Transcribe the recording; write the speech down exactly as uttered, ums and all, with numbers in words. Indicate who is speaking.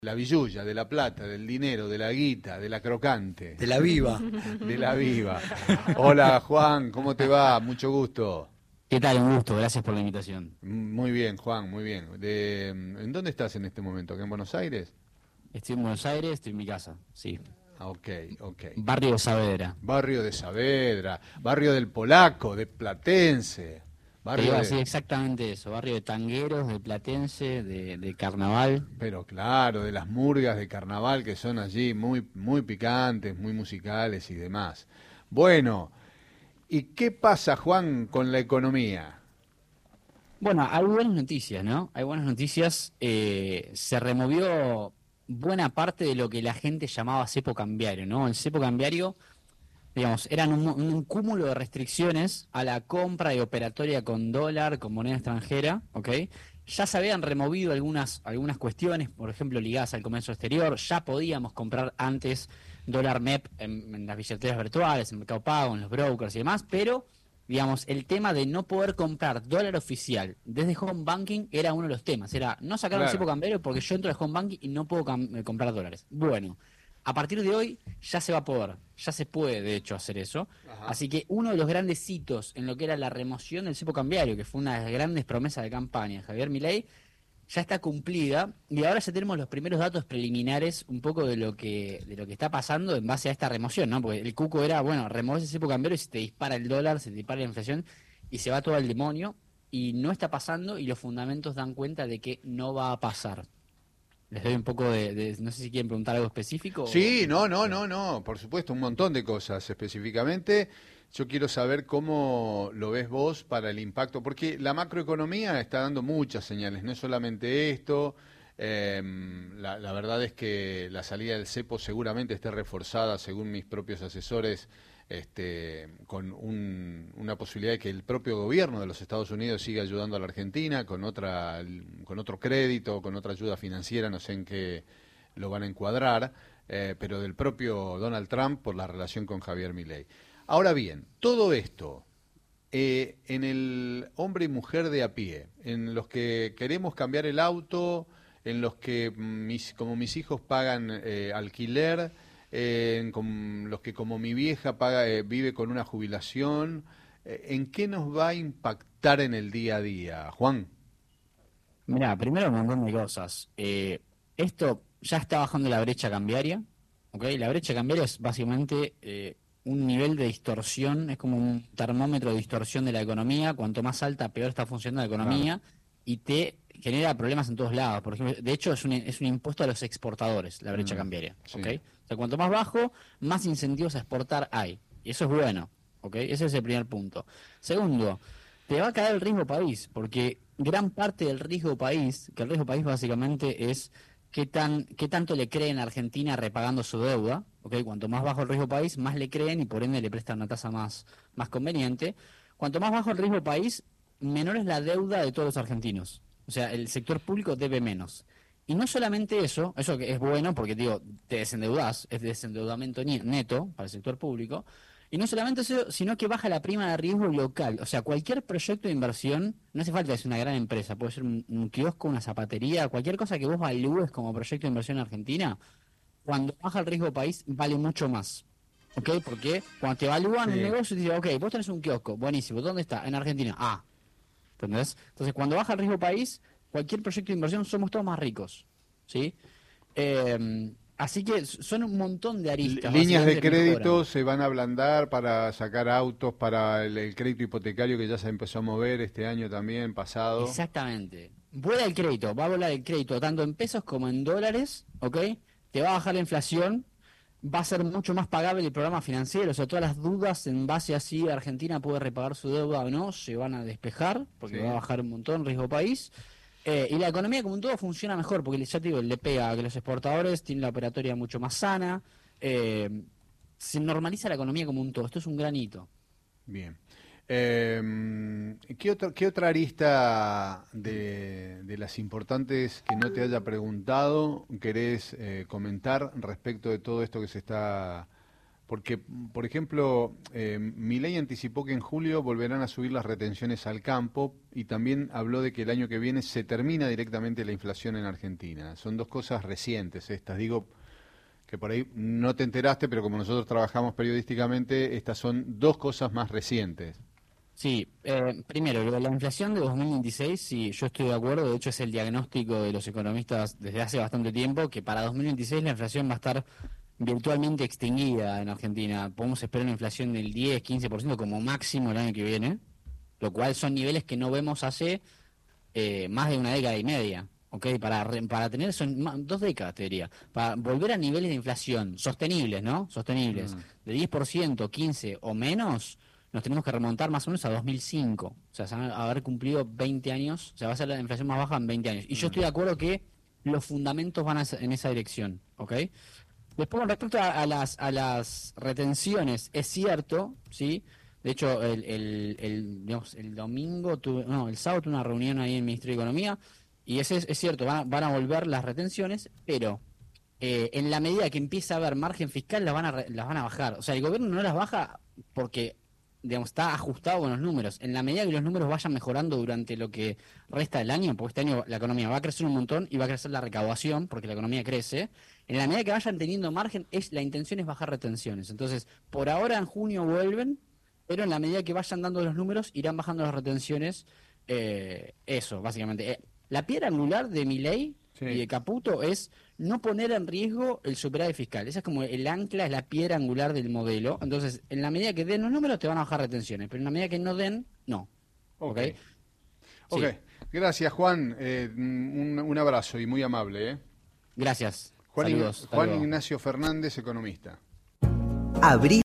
Speaker 1: La billulla, de la plata, del dinero, de la guita, de la crocante.
Speaker 2: De la viva.
Speaker 1: De la viva. Hola Juan, ¿cómo te va? Mucho gusto.
Speaker 3: ¿Qué tal? Un gusto, gracias por la invitación.
Speaker 1: Muy bien, Juan, muy bien. De, ¿en dónde estás en este momento? ¿Acá en Buenos Aires?
Speaker 3: Estoy en Buenos Aires, estoy en mi casa, sí.
Speaker 1: Ah, ok, ok.
Speaker 3: Barrio de Saavedra.
Speaker 1: Barrio de Saavedra, barrio del Polaco, de Platense.
Speaker 3: Te
Speaker 1: Barrio
Speaker 3: iba a
Speaker 1: de...
Speaker 3: decir exactamente eso, barrio de tangueros, de platense, de, de carnaval.
Speaker 1: Pero claro, de las murgas de carnaval que son allí muy, muy picantes, muy musicales y demás. Bueno, ¿y qué pasa, Juan, con la economía?
Speaker 3: Bueno, hay buenas noticias, ¿no? Hay buenas noticias. Eh, se removió buena parte de lo que la gente llamaba cepo cambiario, ¿no? El cepo cambiario, digamos, eran un, un cúmulo de restricciones a la compra y operatoria con dólar, con moneda extranjera, ¿ok? Ya se habían removido algunas, algunas cuestiones, por ejemplo, ligadas al comercio exterior. Ya podíamos comprar antes dólar M E P en, en las billeteras virtuales, en Mercado Pago, en los brokers y demás, pero, digamos, el tema de no poder comprar dólar oficial desde home banking era uno de los temas. Era, no sacaron el cepo
Speaker 1: Claro.
Speaker 3: cambiario porque yo entro al home banking y no puedo cam- comprar dólares. Bueno. A partir de hoy ya se va a poder, ya se puede de hecho hacer eso.
Speaker 1: Ajá.
Speaker 3: Así que uno de los grandes hitos en lo que era la remoción del cepo cambiario, que fue una de las grandes promesas de campaña de Javier Milei, ya está cumplida y ahora ya tenemos los primeros datos preliminares un poco de lo que de lo que está pasando en base a esta remoción, ¿no? Porque el cuco era, bueno, removes ese cepo cambiario y se te dispara el dólar, se te dispara la inflación y se va todo al demonio y no está pasando y los fundamentos dan cuenta de que no va a pasar. Les doy un poco de, de- no sé si quieren preguntar algo específico
Speaker 1: Sí,
Speaker 3: o...
Speaker 1: no, no, no, no, por supuesto, un montón de cosas específicamente. Yo quiero saber cómo lo ves vos para el impacto, porque la macroeconomía está dando muchas señales, no es solamente esto. eh, la, la verdad es que la salida del cepo seguramente esté reforzada, según mis propios asesores, este, con un- una posibilidad de que el propio gobierno de los Estados Unidos siga ayudando a la Argentina con otra, con otro crédito, con otra ayuda financiera, no sé en qué lo van a encuadrar, eh, pero del propio Donald Trump por la relación con Javier Milei. Ahora bien, todo esto eh, en el hombre y mujer de a pie, en los que queremos cambiar el auto, en los que mis, como mis hijos pagan eh, alquiler, eh, en com- los que como mi vieja paga, eh, vive con una jubilación, eh, ¿en qué nos va a impactar en el día a día, Juan?
Speaker 3: Mira, primero un montón de cosas. Eh, esto ya está bajando la brecha cambiaria, ¿ok? La brecha cambiaria es básicamente eh, un nivel de distorsión, es como un termómetro de distorsión de la economía. Cuanto más alta, peor está funcionando la
Speaker 1: Claro.
Speaker 3: economía y te genera problemas en todos lados. Por ejemplo, de hecho, es un, es un impuesto a los exportadores, la brecha
Speaker 1: Mm,
Speaker 3: cambiaria, ¿ok?
Speaker 1: sí.
Speaker 3: O sea, cuanto más bajo, más incentivos a exportar hay. Y eso es bueno, ¿ok? Ese es el primer punto. Segundo, te va a caer el riesgo país, porque gran parte del riesgo país, que el riesgo país básicamente es qué tan, qué tanto le creen a Argentina repagando su deuda, ¿ok? Cuanto más bajo el riesgo país, más le creen y por ende le prestan una tasa más, más conveniente. Cuanto más bajo el riesgo país, menor es la deuda de todos los argentinos. O sea, el sector público debe menos. Y no solamente eso, eso que es bueno porque digo, te desendeudás, es desendeudamiento ni- neto para el sector público, y no solamente eso, sino que baja la prima de riesgo local. O sea, cualquier proyecto de inversión, no hace falta que sea una gran empresa, puede ser un, un kiosco, una zapatería, cualquier cosa que vos valúes como proyecto de inversión en Argentina, cuando baja el riesgo país, vale mucho más. ¿Ok? Porque cuando te evalúan un
Speaker 1: Sí.
Speaker 3: negocio, te dicen, ok, vos tenés un kiosco, buenísimo, ¿dónde está? En Argentina. Ah, ¿entendés? Entonces, cuando baja el riesgo país, cualquier proyecto de inversión somos todos más ricos. ¿Sí? Eh, así que son un montón de
Speaker 1: L-
Speaker 3: aristas,
Speaker 1: líneas de
Speaker 3: básicamente
Speaker 1: crédito
Speaker 3: mejoran.
Speaker 1: se van a ablandar para sacar autos, para el, el crédito hipotecario que ya se empezó a mover este año también, pasado.
Speaker 3: Exactamente. Vuela el crédito, va a volar el crédito tanto en pesos como en dólares, ¿ok? Te va a bajar la inflación, va a ser mucho más pagable el programa financiero, o sea, todas las dudas en base a si Argentina puede repagar su deuda o no, se van a despejar, porque va a
Speaker 1: Sí.
Speaker 3: bajar un montón riesgo país. Eh, y la economía como un todo funciona mejor, porque ya te digo, le pega a que los exportadores tienen la operatoria mucho más sana, eh, se normaliza la economía como un todo, esto es un gran hito.
Speaker 1: Bien. Em, ¿qué otra, qué otra arista de, de las importantes que no te haya preguntado querés eh, comentar respecto de todo esto que se está Porque, por ejemplo, eh, Milei anticipó que en julio volverán a subir las retenciones al campo y también habló de que el año que viene se termina directamente la inflación en Argentina. Son dos cosas recientes estas. Digo que por ahí no te enteraste, pero como nosotros trabajamos periodísticamente, estas son dos cosas más recientes.
Speaker 3: Sí, eh, primero, lo de la inflación de dos mil veintiséis, sí, yo estoy de acuerdo, de hecho es el diagnóstico de los economistas desde hace bastante tiempo, que para dos mil veintiséis la inflación va a estar virtualmente extinguida en Argentina. Podemos esperar una inflación del diez, quince por ciento como máximo el año que viene, lo cual son niveles que no vemos hace eh, más de una década y media. ¿Ok? Para, re- para tener, son ma- dos décadas, te diría, para volver a niveles de inflación sostenibles, ¿no? Sostenibles,
Speaker 1: Mm.
Speaker 3: de diez por ciento, quince o menos, nos tenemos que remontar más o menos a dos mil cinco. O sea, se van a haber cumplido veinte años, o sea, va a ser la inflación más baja en veinte años. Y yo estoy de acuerdo que los fundamentos van a esa- en esa dirección, ¿ok? Después, con respecto a, a las, a las retenciones, es cierto, ¿sí? De hecho, el, el, el, digamos, el domingo, tuve, no, el sábado tuve una reunión ahí en el Ministerio de Economía, y ese es, es cierto, van a, van a volver las retenciones, pero eh, en la medida que empieza a haber margen fiscal, las van a, re- las van a bajar. O sea, el gobierno no las baja porque, digamos, está ajustado con los números. En la medida que los números vayan mejorando durante lo que resta del año, porque este año la economía va a crecer un montón y va a crecer la recaudación, porque la economía crece, en la medida que vayan teniendo margen, es la intención es bajar retenciones. Entonces, por ahora en junio vuelven, pero en la medida que vayan dando los números, irán bajando las retenciones. Eh, eso, básicamente. Eh, la piedra angular de Milei y
Speaker 1: Sí.
Speaker 3: de Caputo es no poner en riesgo el superávit fiscal. Esa es como el ancla, es la piedra angular del modelo. Entonces, en la medida que den los números, te van a bajar retenciones, pero en la medida que no den, no. ¿Ok?
Speaker 1: Ok. Ok.
Speaker 3: Sí,
Speaker 1: Gracias, Juan. Eh, un, un abrazo y muy amable, ¿eh?
Speaker 3: gracias.
Speaker 1: Juan, Ign-
Speaker 3: Saludos. Hasta
Speaker 1: Juan
Speaker 3: luego.
Speaker 1: Ignacio Fernández, economista.
Speaker 2: Abrí